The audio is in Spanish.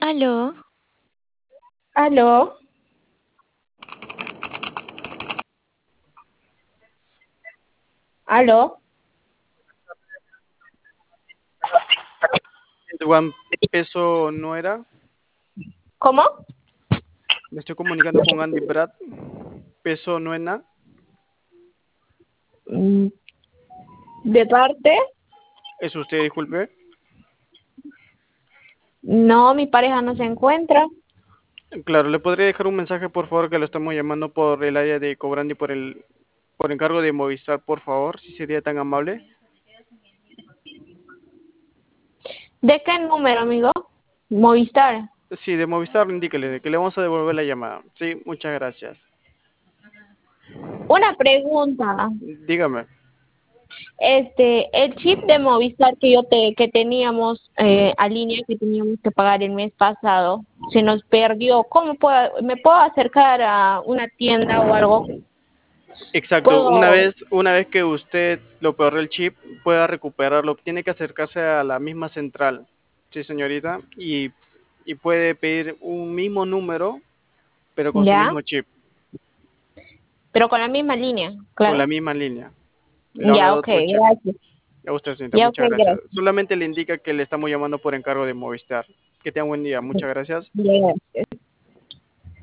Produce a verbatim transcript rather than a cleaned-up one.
Aló, Aló, aló, Juan, eso no era. ¿cómo? Me estoy comunicando con Andy Brad. Peso no es nada. Mm, ¿De parte? ¿Es usted, disculpe? No, mi pareja no se encuentra. Claro, ¿le podría dejar un mensaje, por favor, que lo estamos llamando por el área de cobrando y por el por encargo de Movistar, por favor, si sería tan amable? ¿De qué número, amigo? Movistar. Sí, de Movistar, indíquele que le vamos a devolver la llamada. Sí, muchas gracias. Una pregunta. Dígame. Este, el chip de Movistar que yo te, que teníamos eh, a línea que teníamos que pagar el mes pasado, se nos perdió. ¿Cómo puedo, me puedo acercar a una tienda o algo? Exacto, una Puedo, vez, una vez que usted lo perdió el chip, pueda recuperarlo, tiene que acercarse a la misma central, sí señorita, y, y puede pedir un mismo número, pero con su ¿ya? mismo chip, Pero con la misma línea, con la claro. misma línea. Le van a Ya, dar ok, otro chip. gracias. A usted, señorita, Ya, ok, muchas gracias. gracias. Solamente le indica que le estamos llamando por encargo de Movistar. Que tenga un buen día, muchas gracias. Ya, gracias.